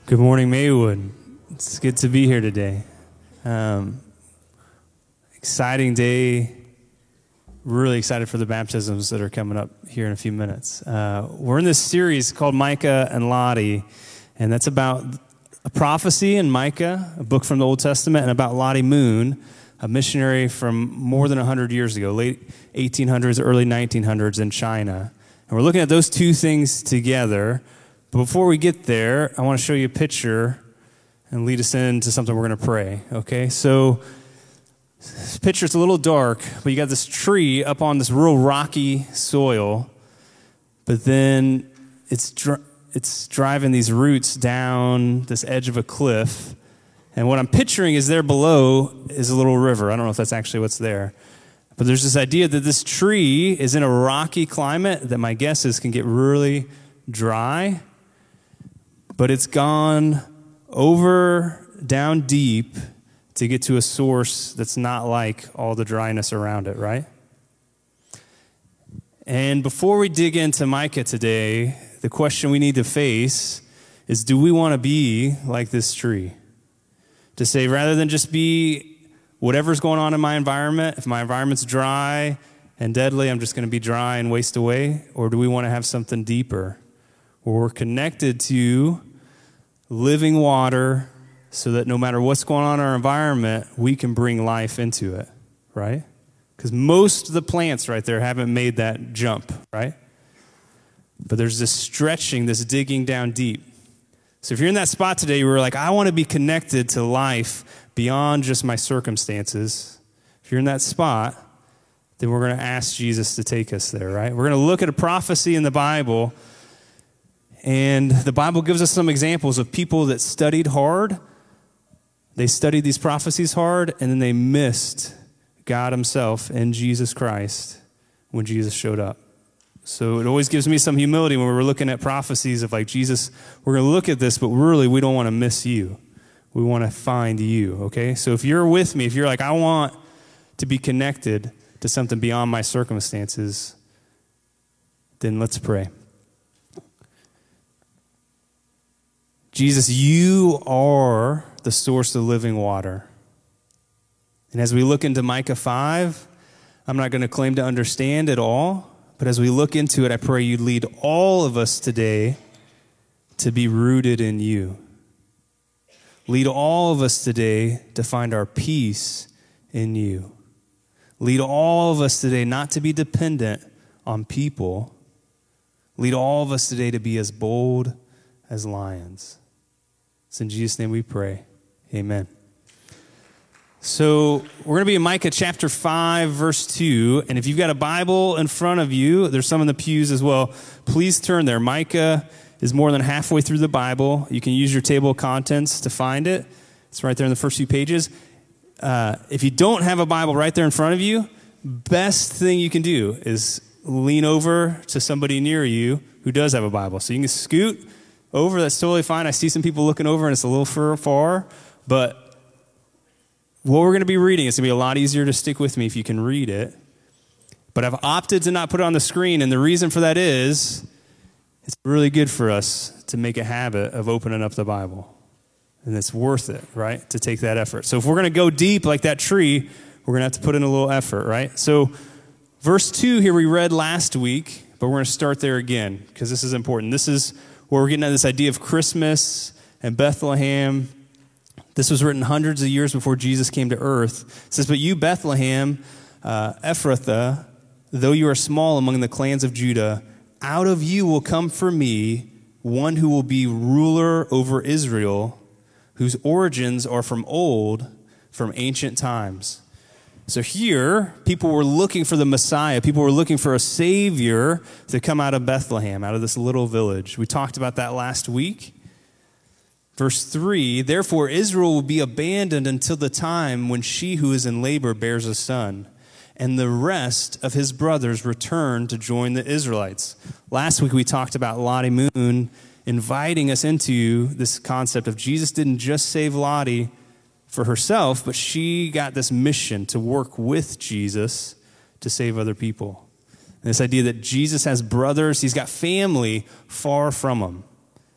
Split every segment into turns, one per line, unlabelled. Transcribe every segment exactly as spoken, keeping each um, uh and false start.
Good morning, Maywood. It's good to be here today. Um, exciting day. Really excited for the baptisms that are coming up here in a few minutes. Uh, we're in this series called Micah and Lottie, and that's about a prophecy in Micah, a book from the Old Testament, and about Lottie Moon, a missionary from more than one hundred years ago, late eighteen hundreds, early nineteen hundreds in China. And we're looking at those two things together. But before we get there, I want to show you a picture and lead us into something we're going to pray, okay? So this picture's a little dark, but you got this tree up on this real rocky soil, but then it's dr- it's driving these roots down this edge of a cliff. And what I'm picturing is there below is a little river. I don't know if that's actually what's there. But there's this idea that this tree is in a rocky climate that my guess is can get really dry. But it's gone over, down deep to get to a source that's not like all the dryness around it, right? And before we dig into Micah today, the question we need to face is, do we want to be like this tree? To say, rather than just be whatever's going on in my environment, if my environment's dry and deadly, I'm just going to be dry and waste away? Or do we want to have something deeper, where we're connected to living water so that no matter what's going on in our environment, we can bring life into it, right? Because most of the plants right there haven't made that jump, right? But there's this stretching, this digging down deep. So if you're in that spot today, you were like, I want to be connected to life beyond just my circumstances. If you're in that spot, then we're going to ask Jesus to take us there, right? We're going to look at a prophecy in the Bible. And the Bible gives us some examples of people that studied hard. They studied these prophecies hard, and then they missed God himself and Jesus Christ when Jesus showed up. So it always gives me some humility when we're looking at prophecies of like, Jesus, we're going to look at this, but really we don't want to miss you. We want to find you, okay? So if you're with me, if you're like, I want to be connected to something beyond my circumstances, then let's pray. Jesus, you are the source of living water. And as we look into Micah five, I'm not going to claim to understand it all, but as we look into it, I pray you'd lead all of us today to be rooted in you. Lead all of us today to find our peace in you. Lead all of us today not to be dependent on people. Lead all of us today to be as bold as lions. It's in Jesus' name we pray. Amen. So we're going to be in Micah chapter five, verse two. And if you've got a Bible in front of you, there's some in the pews as well. Please turn there. Micah is more than halfway through the Bible. You can use your table of contents to find it. It's right there in the first few pages. Uh, if you don't have a Bible right there in front of you, best thing you can do is lean over to somebody near you who does have a Bible. So you can scoot over, that's totally fine. I see some people looking over and it's a little far, far, but what we're going to be reading is going to be a lot easier to stick with me if you can read it. But I've opted to not put it on the screen, and the reason for that is it's really good for us to make a habit of opening up the Bible. And it's worth it, right, to take that effort. So if we're going to go deep like that tree, we're going to have to put in a little effort, right? So verse two here we read last week, but we're going to start there again because this is important. This is where we're getting at this idea of Christmas and Bethlehem. This was written hundreds of years before Jesus came to earth. It says, but you, Bethlehem, uh, Ephrathah, though you are small among the clans of Judah, out of you will come for me one who will be ruler over Israel, whose origins are from old, from ancient times. So here, people were looking for the Messiah. People were looking for a Savior to come out of Bethlehem, out of this little village. We talked about that last week. Verse three, therefore Israel will be abandoned until the time when she who is in labor bears a son, and the rest of his brothers return to join the Israelites. Last week we talked about Lottie Moon inviting us into this concept of Jesus didn't just save Lottie for herself, but she got this mission to work with Jesus to save other people. And this idea that Jesus has brothers, he's got family far from him.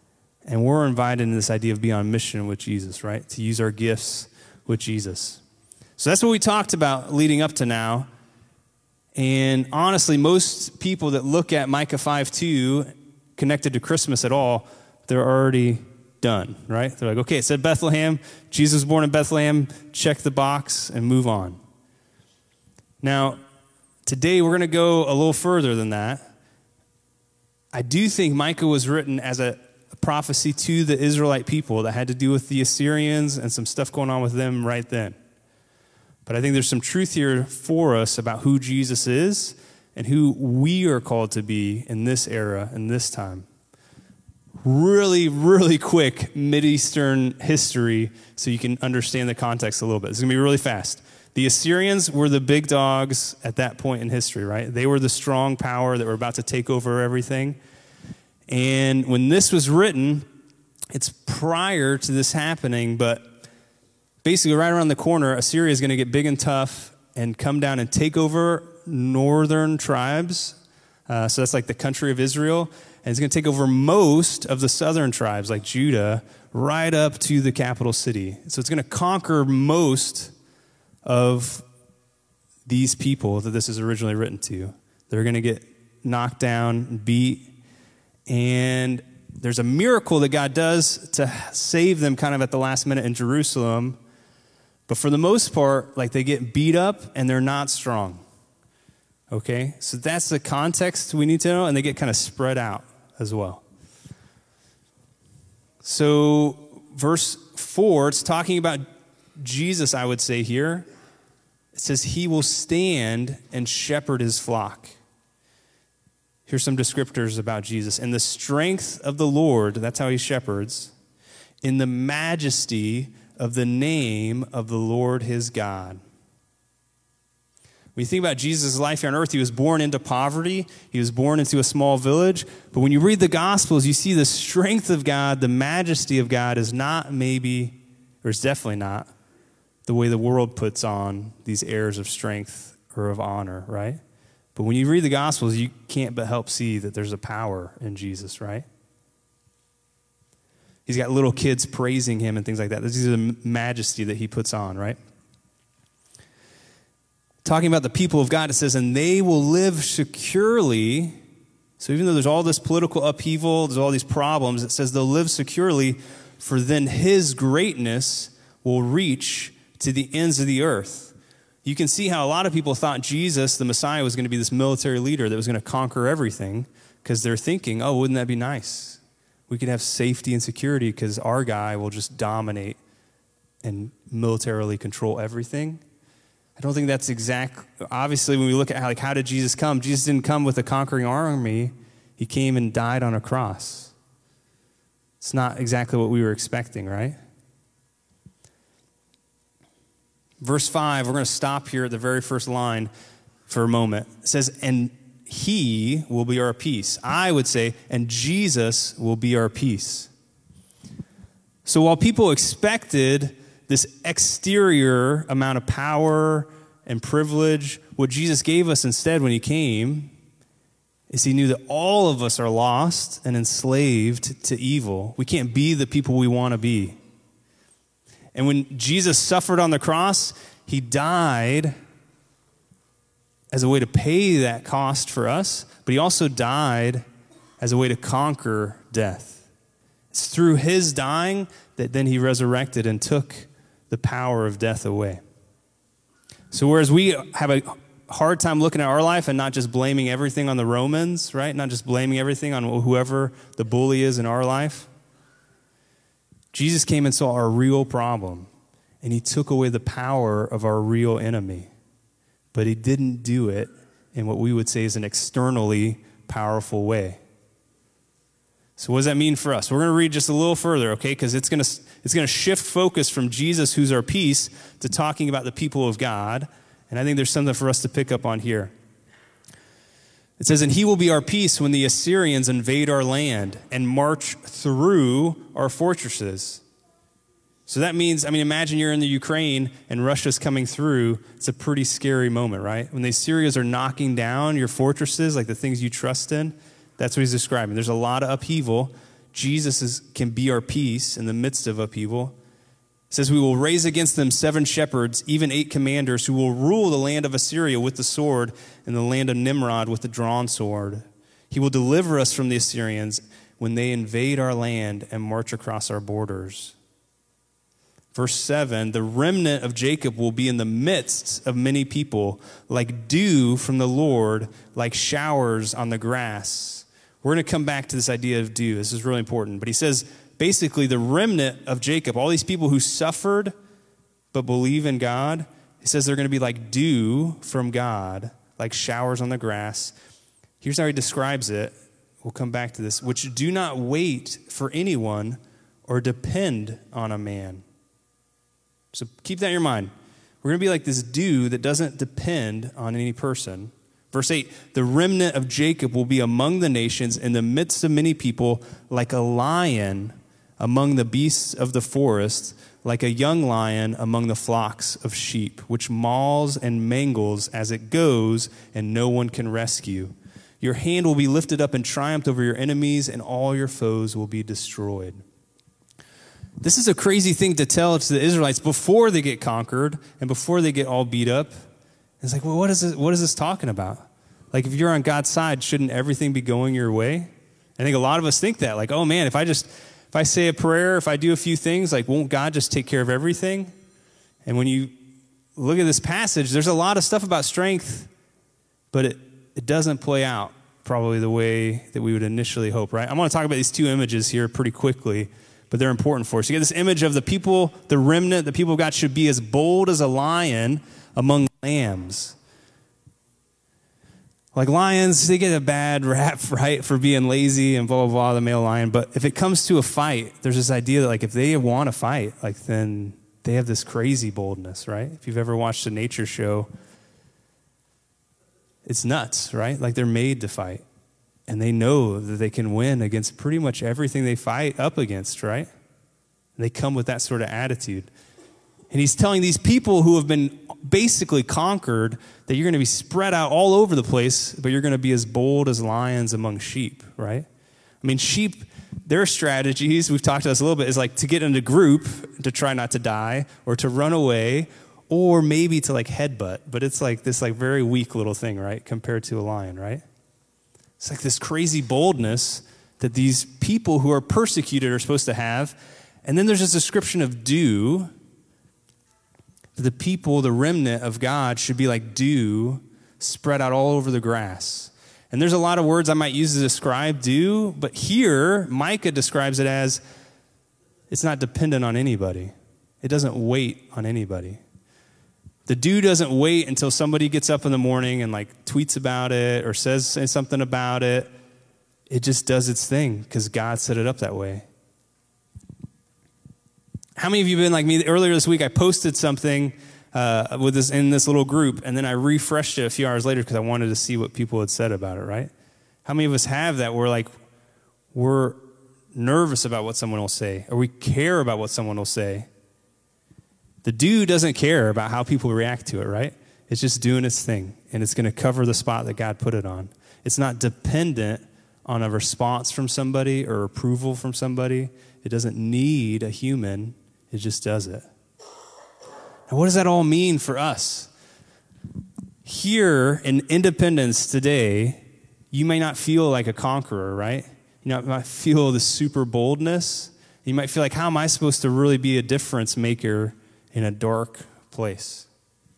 And we're invited in this idea of being on mission with Jesus, right? To use our gifts with Jesus. So that's what we talked about leading up to now. And honestly, most people that look at Micah five two connected to Christmas at all, they're already done, right? They're like, okay, it said Bethlehem. Jesus was born in Bethlehem. Check the box and move on. Now, today we're going to go a little further than that. I do think Micah was written as a prophecy to the Israelite people that had to do with the Assyrians and some stuff going on with them right then. But I think there's some truth here for us about who Jesus is and who we are called to be in this era, in this time. Really, really quick Mideastern history so you can understand the context a little bit. It's going to be really fast. The Assyrians were the big dogs at that point in history, right? They were the strong power that were about to take over everything. And when this was written, it's prior to this happening, but basically right around the corner, Assyria is going to get big and tough and come down and take over northern tribes. Uh, so that's like the country of Israel. And it's going to take over most of the southern tribes, like Judah, right up to the capital city. So it's going to conquer most of these people that this is originally written to. They're going to get knocked down, beat, and there's a miracle that God does to save them kind of at the last minute in Jerusalem. But for the most part, like they get beat up and they're not strong. Okay? So that's the context we need to know, and they get kind of spread out as well. So verse four, it's talking about Jesus, I would say here. It says, he will stand and shepherd his flock. Here's some descriptors about Jesus. In the strength of the Lord, that's how he shepherds. In the majesty of the name of the Lord his God. When you think about Jesus' life here on earth, he was born into poverty. He was born into a small village. But when you read the Gospels, you see the strength of God, the majesty of God is not maybe, or is definitely not, the way the world puts on these airs of strength or of honor, right? But when you read the Gospels, you can't but help see that there's a power in Jesus, right? He's got little kids praising him and things like that. This is the majesty that he puts on, right? Talking about the people of God, it says, and they will live securely. So even though there's all this political upheaval, there's all these problems, it says they'll live securely, for then his greatness will reach to the ends of the earth. You can see how a lot of people thought Jesus, the Messiah, was going to be this military leader that was going to conquer everything, because they're thinking, oh, wouldn't that be nice? We could have safety and security because our guy will just dominate and militarily control everything. I don't think that's exact. Obviously, when we look at how, like, how did Jesus come? Jesus didn't come with a conquering army. He came and died on a cross. It's not exactly what we were expecting, right? Verse five, we're going to stop here at the very first line for a moment. It says, and he will be our peace. I would say, and Jesus will be our peace. So while people expected this exterior amount of power and privilege, what Jesus gave us instead when he came is he knew that all of us are lost and enslaved to evil. We can't be the people we want to be. And when Jesus suffered on the cross, he died as a way to pay that cost for us, but he also died as a way to conquer death. It's through his dying that then he resurrected and took the power of death away. So whereas we have a hard time looking at our life and not just blaming everything on the Romans, right? Not just blaming everything on whoever the bully is in our life. Jesus came and saw our real problem, and he took away the power of our real enemy. But he didn't do it in what we would say is an externally powerful way. So what does that mean for us? We're going to read just a little further, okay? Because it's going to it's going to shift focus from Jesus, who's our peace, to talking about the people of God. And I think there's something for us to pick up on here. It says, and he will be our peace when the Assyrians invade our land and march through our fortresses. So that means, I mean, imagine you're in the Ukraine and Russia's coming through. It's a pretty scary moment, right? When the Assyrians are knocking down your fortresses, like the things you trust in, that's what he's describing. There's a lot of upheaval. Jesus is, can be our peace in the midst of upheaval. It says, we will raise against them seven shepherds, even eight commanders, who will rule the land of Assyria with the sword and the land of Nimrod with the drawn sword. He will deliver us from the Assyrians when they invade our land and march across our borders. Verse seven, the remnant of Jacob will be in the midst of many people, like dew from the Lord, like showers on the grass. We're going to come back to this idea of dew. This is really important. But he says, basically, the remnant of Jacob, all these people who suffered but believe in God, he says they're going to be like dew from God, like showers on the grass. Here's how he describes it. We'll come back to this. Which do not wait for anyone or depend on a man. So keep that in your mind. We're going to be like this dew that doesn't depend on any person. Verse eight, the remnant of Jacob will be among the nations in the midst of many people, like a lion among the beasts of the forest, like a young lion among the flocks of sheep, which mauls and mangles as it goes, and no one can rescue. Your hand will be lifted up in triumph over your enemies, and all your foes will be destroyed. This is a crazy thing to tell to the Israelites before they get conquered and before they get all beat up. It's like, well, what is this, what is this talking about? Like, if you're on God's side, shouldn't everything be going your way? I think a lot of us think that. Like, oh, man, if I just, if I say a prayer, if I do a few things, like, won't God just take care of everything? And when you look at this passage, there's a lot of stuff about strength, but it, it doesn't play out probably the way that we would initially hope, right? I want to talk about these two images here pretty quickly, but they're important for us. You get this image of the people, the remnant, the people of God should be as bold as a lion among lambs. Like lions, they get a bad rap, right, for being lazy and blah, blah, blah, the male lion. But if it comes to a fight, there's this idea that, like, if they want to fight, like, then they have this crazy boldness, right? If you've ever watched a nature show, it's nuts, right? Like, they're made to fight. And they know that they can win against pretty much everything they fight up against, right? And they come with that sort of attitude. And he's telling these people who have been basically conquered that you're going to be spread out all over the place, but you're going to be as bold as lions among sheep, right? I mean, sheep, their strategies, we've talked about this a little bit, is like to get in a group to try not to die or to run away or maybe to like headbutt. But it's like this like very weak little thing, right, compared to a lion, right? It's like this crazy boldness that these people who are persecuted are supposed to have. And then there's this description of dew. The people, the remnant of God, should be like dew spread out all over the grass. And there's a lot of words I might use to describe dew, but here Micah describes it as it's not dependent on anybody. It doesn't wait on anybody. The dew doesn't wait until somebody gets up in the morning and like tweets about it or says something about it. It just does its thing because God set it up that way. How many of you have been like me? Earlier this week, I posted something uh, with this in this little group, and then I refreshed it a few hours later because I wanted to see what people had said about it, right? How many of us have that? We're like, we're nervous about what someone will say, or we care about what someone will say. The dew doesn't care about how people react to it, right? It's just doing its thing, and it's going to cover the spot that God put it on. It's not dependent on a response from somebody or approval from somebody. It doesn't need a human. It just does it. Now, what does that all mean for us? Here in Independence today, you may not feel like a conqueror, right? You might feel the super boldness. You might feel like, how am I supposed to really be a difference maker in a dark place?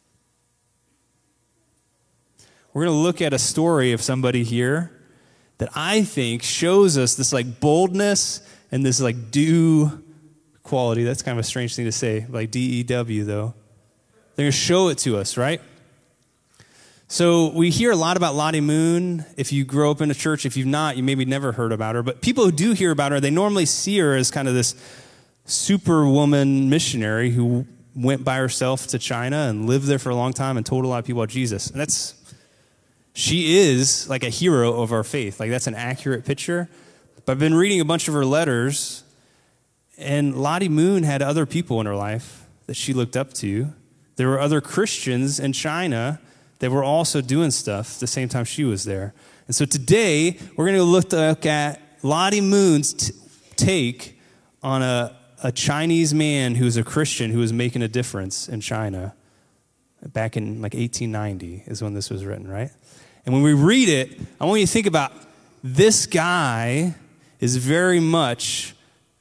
We're going to look at a story of somebody here that I think shows us this like boldness and this like dew quality. That's kind of a strange thing to say, like D E W though. They're going to show it to us, right? So we hear a lot about Lottie Moon. If you grow up in a church, if you've not, you maybe never heard about her. But people who do hear about her, they normally see her as kind of this superwoman missionary who went by herself to China and lived there for a long time and told a lot of people about Jesus. And that's, she is like a hero of our faith. Like that's an accurate picture. But I've been reading a bunch of her letters, and Lottie Moon had other people in her life that she looked up to. There were other Christians in China that were also doing stuff the same time she was there. And so today, we're going to look at Lottie Moon's t- take on a, a Chinese man who was a Christian who was making a difference in China back in like eighteen ninety is when this was written, right? And when we read it, I want you to think about this guy is very much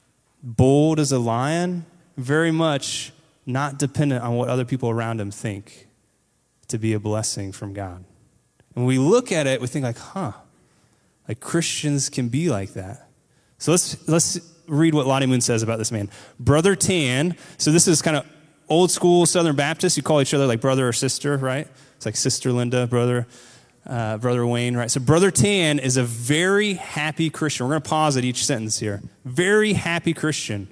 bold as a lion, very much not dependent on what other people around him think to be a blessing from God. And when we look at it, we think like, huh, like Christians can be like that. So let's let's read what Lottie Moon says about this man. Brother Tan, so this is kind of old school Southern Baptist. You call each other like brother or sister, right? It's like Sister Linda, brother, uh, brother Wayne, right? So Brother Tan is a very happy Christian. We're going to pause at each sentence here. Very happy Christian.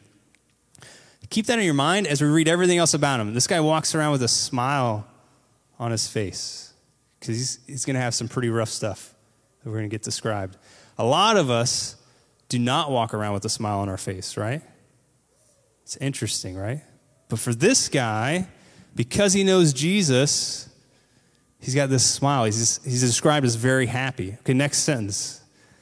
Keep that in your mind as we read everything else about him. This guy walks around with a smile on his face because he's, he's going to have some pretty rough stuff that we're going to get described. A lot of us do not walk around with a smile on our face, right? It's interesting, right? But for this guy, because he knows Jesus, he's got this smile. He's, he's described as very happy. Okay, next sentence.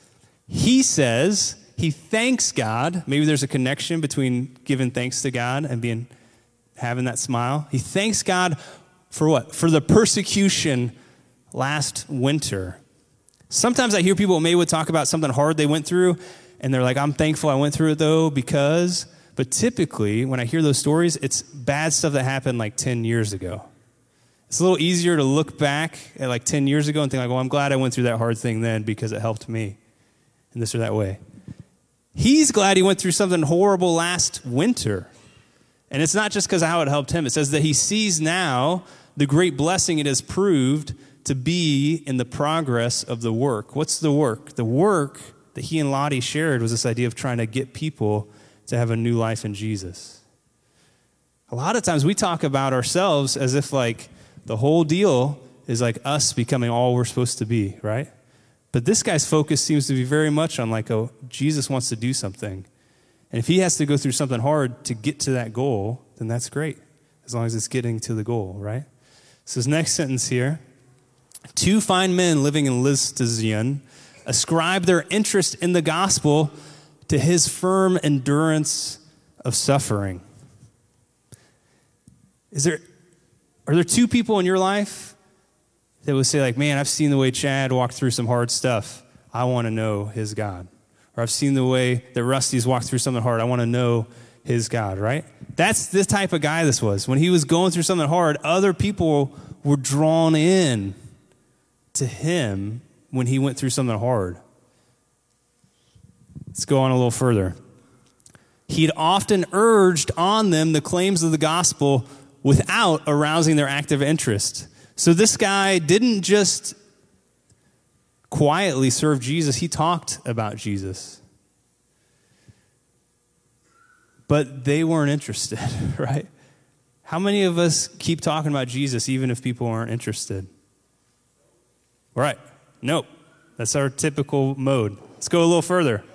He says he thanks God. Maybe there's a connection between giving thanks to God and being having that smile. He thanks God for what? For the persecution last winter. Sometimes I hear people at Maywood talk about something hard they went through, and they're like, I'm thankful I went through it, though, because... But typically, when I hear those stories, it's bad stuff that happened like ten years ago. It's a little easier to look back at like ten years ago and think like, well, I'm glad I went through that hard thing then because it helped me in this or that way. He's glad he went through something horrible last winter. And it's not just because of how it helped him. It says that he sees now the great blessing it has proved to be in the progress of the work. What's the work? The work that he and Lottie shared was this idea of trying to get people to have a new life in Jesus. A lot of times we talk about ourselves as if like the whole deal is like us becoming all we're supposed to be, right? But this guy's focus seems to be very much on like, oh, Jesus wants to do something. And if he has to go through something hard to get to that goal, then that's great, as long as it's getting to the goal, right? So this next sentence here, two fine men living in Listazion ascribe their interest in the gospel to his firm endurance of suffering. Is there, are there two people in your life that would say like, man, I've seen the way Chad walked through some hard stuff. I want to know his God. Or I've seen the way that Rusty's walked through something hard. I want to know his God, right? That's the type of guy this was. When he was going through something hard, other people were drawn in to him when he went through something hard. Let's go on a little further. He'd often urged on them the claims of the gospel without arousing their active interest. So this guy didn't just quietly serve Jesus. He talked about Jesus. But they weren't interested, right? How many of us keep talking about Jesus even if people aren't interested? Right. Nope. That's our typical mode. Let's go a little further.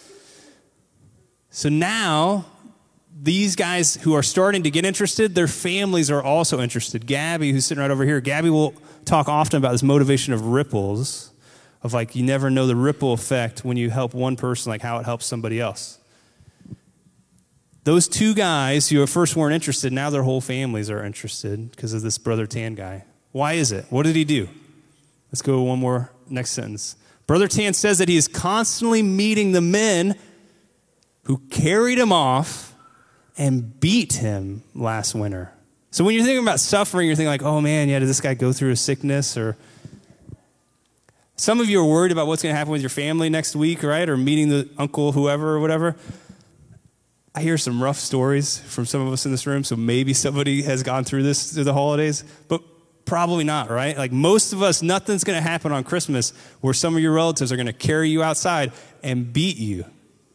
So now, these guys who are starting to get interested, their families are also interested. Gabby, who's sitting right over here, Gabby will talk often about this motivation of ripples, of like you never know the ripple effect when you help one person, like how it helps somebody else. Those two guys who at first weren't interested, now their whole families are interested because of this Brother Tan guy. Why is it? What did he do? Let's go one more, next sentence. Brother Tan says that he is constantly meeting the men who carried him off and beat him last winter. So when you're thinking about suffering, you're thinking like, oh man, yeah, did this guy go through a sickness? Or some of you are worried about what's going to happen with your family next week, right? Or meeting the uncle, whoever, or whatever. I hear some rough stories from some of us in this room, so maybe somebody has gone through this through the holidays, but probably not, right? Like most of us, nothing's going to happen on Christmas where some of your relatives are going to carry you outside and beat you.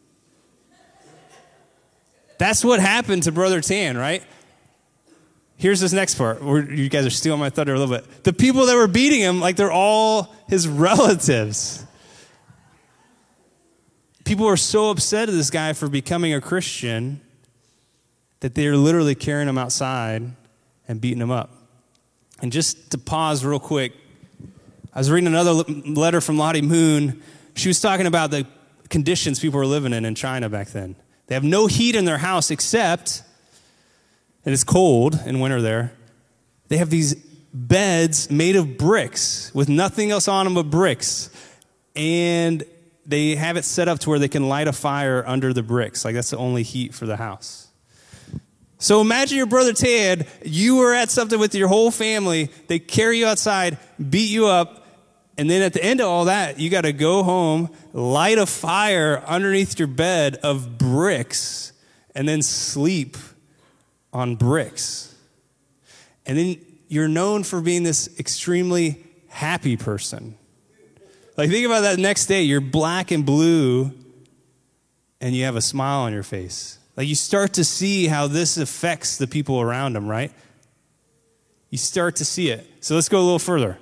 That's what happened to Brother Tan, right? Here's this next part. Where you guys are stealing my thunder a little bit. The people that were beating him, like they're all his relatives. People are so upset at this guy for becoming a Christian that they're literally carrying him outside and beating him up. And just to pause real quick, I was reading another letter from Lottie Moon. She was talking about the conditions people were living in in China back then. They have no heat in their house except, and it's cold in winter there, they have these beds made of bricks with nothing else on them but bricks. And they have it set up to where they can light a fire under the bricks. Like that's the only heat for the house. So imagine your brother Ted, you were at something with your whole family, they carry you outside, beat you up, and then at the end of all that, you got to go home, light a fire underneath your bed of bricks, and then sleep on bricks. And then you're known for being this extremely happy person. Like think about that next day, you're black and blue, and you have a smile on your face. Like you start to see how this affects the people around them, right? You start to see it. So let's go a little further.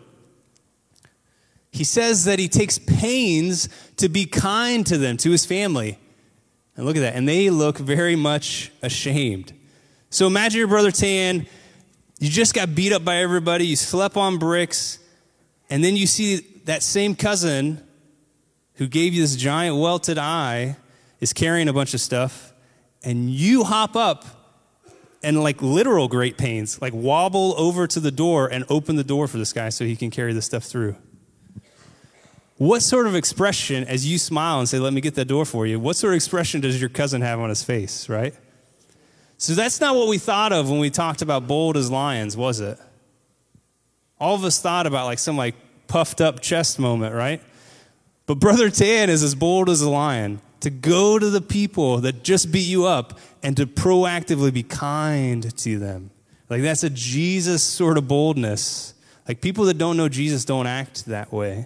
He says that he takes pains to be kind to them, to his family. And look at that. And they look very much ashamed. So imagine your brother Tan, you just got beat up by everybody, you slept on bricks, and then you see that same cousin who gave you this giant welted eye is carrying a bunch of stuff. And you hop up and like literal great pains, like wobble over to the door and open the door for this guy so he can carry the stuff through. What sort of expression, as you smile and say, let me get that door for you, what sort of expression does your cousin have on his face, right? So that's not what we thought of when we talked about bold as lions, was it? All of us thought about like some like puffed up chest moment, right? But Brother Tan is as bold as a lion. To go to the people that just beat you up and to proactively be kind to them. Like that's a Jesus sort of boldness. Like people that don't know Jesus don't act that way.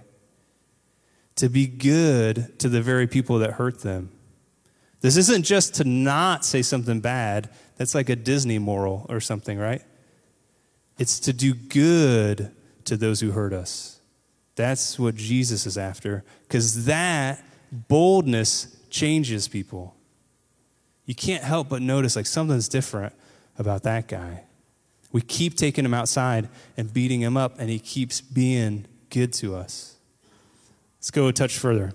To be good to the very people that hurt them. This isn't just to not say something bad. That's like a Disney moral or something, right? It's to do good to those who hurt us. That's what Jesus is after. Because that boldness changes people. You can't help but notice like something's different about that guy. We keep taking him outside and beating him up, and he keeps being good to us. Let's go a touch further.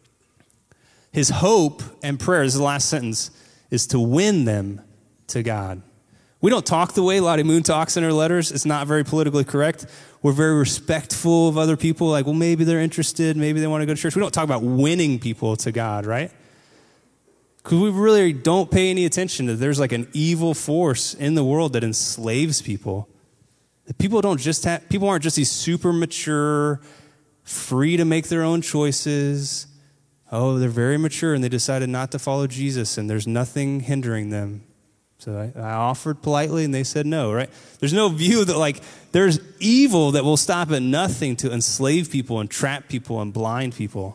His hope and prayer, this is the last sentence, is to win them to God. We don't talk the way Lottie Moon talks in her letters. It's not very politically correct. We're very respectful of other people. Like, well, maybe they're interested. Maybe they want to go to church. We don't talk about winning people to God, right? Because we really don't pay any attention to there's like an evil force in the world that enslaves people. That people don't just have, people aren't just these super mature, free to make their own choices. Oh, they're very mature and they decided not to follow Jesus and there's nothing hindering them. So I, I offered politely and they said no, right? There's no view that like there's evil that will stop at nothing to enslave people and trap people and blind people.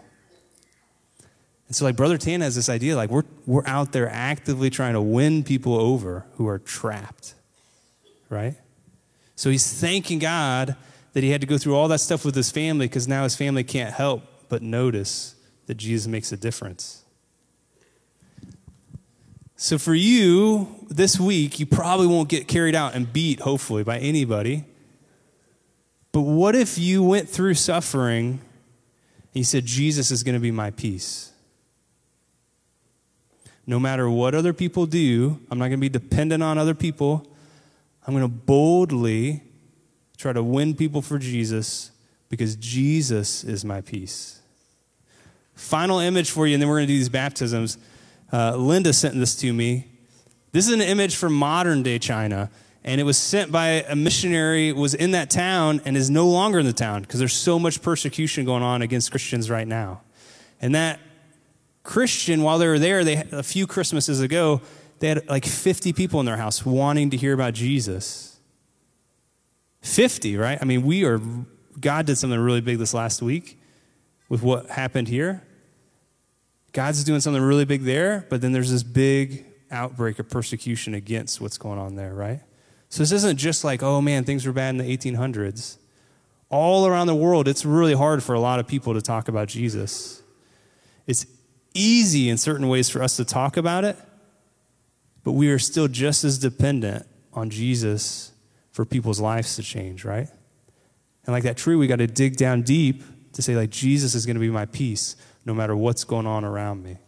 And so like Brother Tan has this idea, like we're we're out there actively trying to win people over who are trapped, right? So he's thanking God that he had to go through all that stuff with his family because now his family can't help but notice that Jesus makes a difference. So for you, this week, you probably won't get carried out and beat, hopefully, by anybody. But what if you went through suffering and you said, Jesus is going to be my peace? No matter what other people do, I'm not going to be dependent on other people. I'm going to boldly try to win people for Jesus because Jesus is my peace. Final image for you, and then we're going to do these baptisms. Uh, Linda sent this to me. This is an image from modern day China, and it was sent by a missionary who was in that town and is no longer in the town because there's so much persecution going on against Christians right now. And that Christian, while they were there, they had, a few Christmases ago, they had like fifty people in their house wanting to hear about Jesus. fifty, right? I mean, we are, God did something really big this last week with what happened here. God's doing something really big there, but then there's this big outbreak of persecution against what's going on there, right? So this isn't just like, oh man, things were bad in the eighteen hundreds. All around the world, it's really hard for a lot of people to talk about Jesus. It's easy in certain ways for us to talk about it, but we are still just as dependent on Jesus for people's lives to change, right? And like that tree, we got to dig down deep to say, like, Jesus is going to be my peace. no matter what's going on around me.